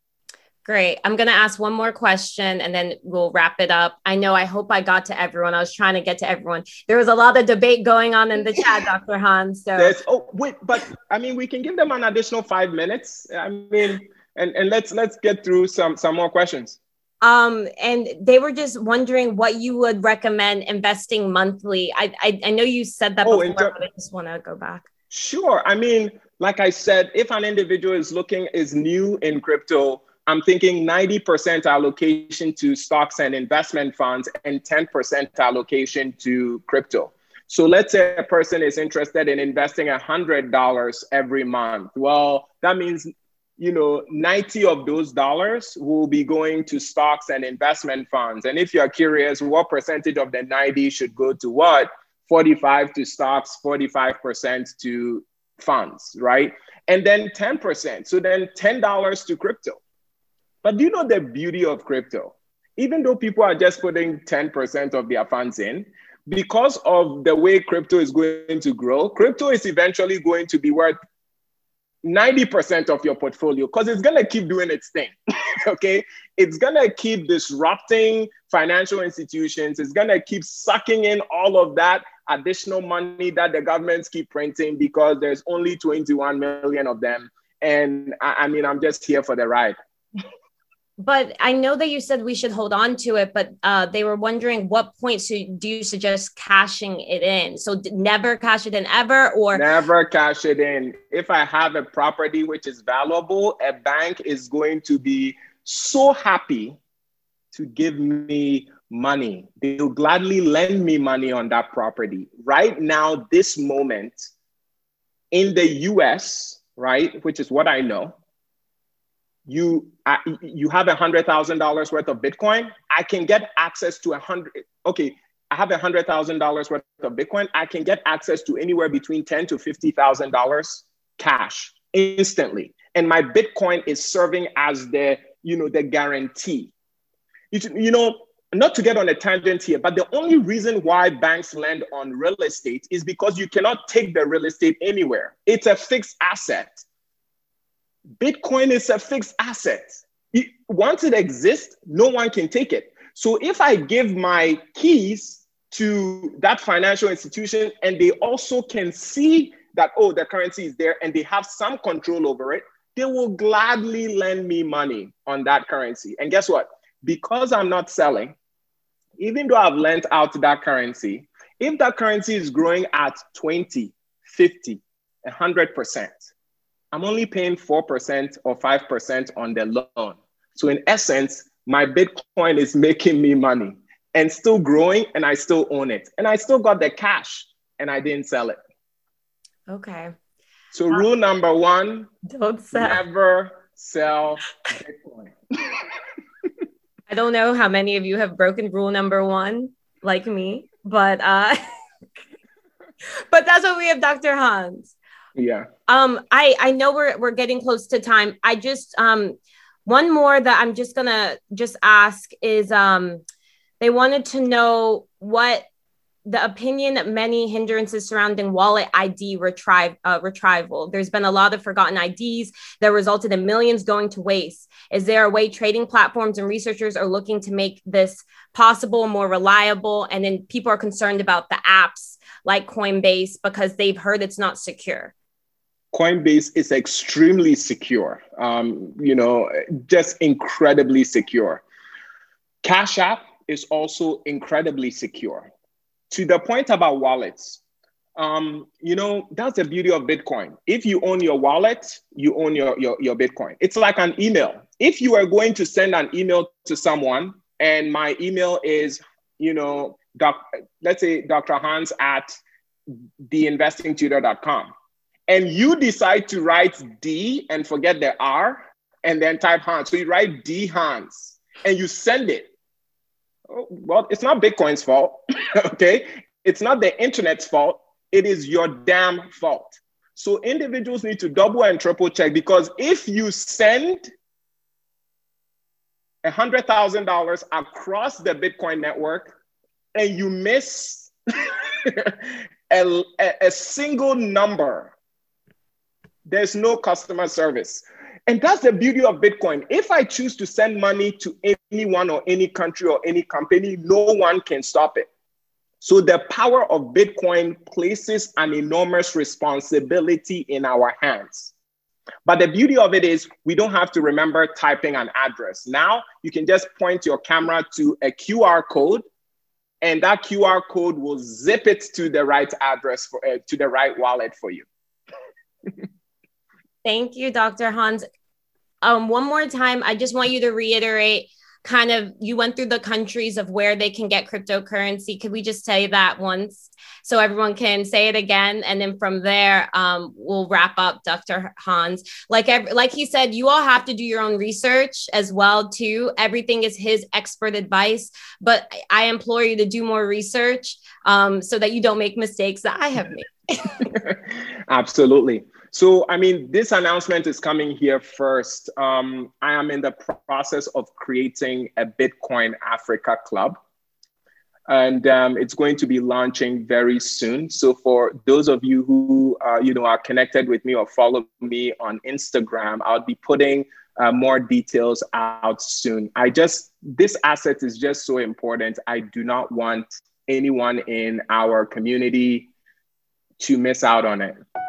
Great. I'm going to ask one more question and then we'll wrap it up. I know, I hope I got to everyone. I was trying to get to everyone. There was a lot of debate going on in the chat, Doctor Hans. So, There's, oh, wait, but I mean, we can give them an additional five minutes. I mean, and, and let's let's get through some, some more questions. Um, and they were just wondering what you would recommend investing monthly. I I, I know you said that oh, before, ter- but I just want to go back. Sure. I mean, like I said, if an individual is looking, is new in crypto, I'm thinking ninety percent allocation to stocks and investment funds and ten percent allocation to crypto. So let's say a person is interested in investing one hundred dollars every month. Well, that means, you know, ninety of those dollars will be going to stocks and investment funds. And if you're curious, what percentage of the ninety should go to what? forty-five to stocks, forty-five percent to funds, right? And then ten percent. So then ten dollars to crypto. But do you know the beauty of crypto? Even though people are just putting ten percent of their funds in, because of the way crypto is going to grow, crypto is eventually going to be worth ninety percent of your portfolio because it's going to keep doing its thing, okay? It's going to keep disrupting financial institutions. It's going to keep sucking in all of that additional money that the governments keep printing because there's only twenty-one million of them. And I, I mean, I'm just here for the ride. but I know that you said we should hold on to it, but uh, they were wondering what point should, do you suggest cashing it in? So d- never cash it in ever, or never cash it in. If I have a property which is valuable, a bank is going to be so happy to give me money. They'll gladly lend me money on that property. Right now, this moment in the U S, right, which is what I know, you uh, you have a hundred thousand dollars worth of Bitcoin. I can get access to a hundred. Okay, I have a hundred thousand dollars worth of Bitcoin. I can get access to anywhere between ten to fifty thousand dollars cash instantly, and my Bitcoin is serving as the you know the guarantee. You, you know, not to get on a tangent here, but the only reason why banks lend on real estate is because you cannot take the real estate anywhere. It's a fixed asset. Bitcoin is a fixed asset. It, once it exists, no one can take it. So if I give my keys to that financial institution and they also can see that, oh, the currency is there and they have some control over it, they will gladly lend me money on that currency. And guess what? Because I'm not selling, even though I've lent out that currency, if that currency is growing at twenty, fifty, one hundred percent, I'm only paying four percent or five percent on the loan. So in essence, my Bitcoin is making me money and still growing, and I still own it. And I still got the cash and I didn't sell it. Okay. So uh, rule number one, don't sell. Never sell Bitcoin. I don't know how many of you have broken rule number one, like me, but uh, but that's what we have, Doctor Hans. Yeah. Um, I, I know we're, we're getting close to time. I just, um, one more that I'm just gonna just ask is, um, they wanted to know what the opinion that many hindrances surrounding wallet I D retrieve, uh, retrieval. There's been a lot of forgotten I Ds that resulted in millions going to waste. Is there a way trading platforms and researchers are looking to make this possible, more reliable? And then people are concerned about the apps like Coinbase because they've heard it's not secure. Coinbase is extremely secure, um, you know, just incredibly secure. Cash App is also incredibly secure. To the point about wallets, um, you know, that's the beauty of Bitcoin. If you own your wallet, you own your, your, your Bitcoin. It's like an email. If you are going to send an email to someone and my email is, you know, doc, let's say Doctor Hans at the investing tutor dot com, and you decide to write D and forget the R and then type Hans. So you write D Hans and you send it. Well, it's not Bitcoin's fault, okay? It's not the internet's fault. It is your damn fault. So individuals need to double and triple check, because if you send one hundred thousand dollars across the Bitcoin network and you miss a, a single number, there's no customer service. And that's the beauty of Bitcoin. If I choose to send money to anyone or any country or any company, no one can stop it. So the power of Bitcoin places an enormous responsibility in our hands. But the beauty of it is we don't have to remember typing an address. Now you can just point your camera to a Q R code, and that Q R code will zip it to the right address, for, uh, to the right wallet for you. Thank you, Doctor Hans. Um, one more time, I just want you to reiterate kind of, you went through the countries of where they can get cryptocurrency. Could we just say that once so everyone can say it again? And then from there, um, we'll wrap up, Doctor Hans. Like, like he said, you all have to do your own research as well, too. Everything is his expert advice, but I implore you to do more research um, so that you don't make mistakes that I have made. Absolutely. So, I mean, this announcement is coming here first. Um, I am in the process of creating a Bitcoin Africa Club, and um, it's going to be launching very soon. So for those of you who, uh, you know, are connected with me or follow me on Instagram, I'll be putting uh, more details out soon. I just, this asset is just so important. I do not want anyone in our community to miss out on it.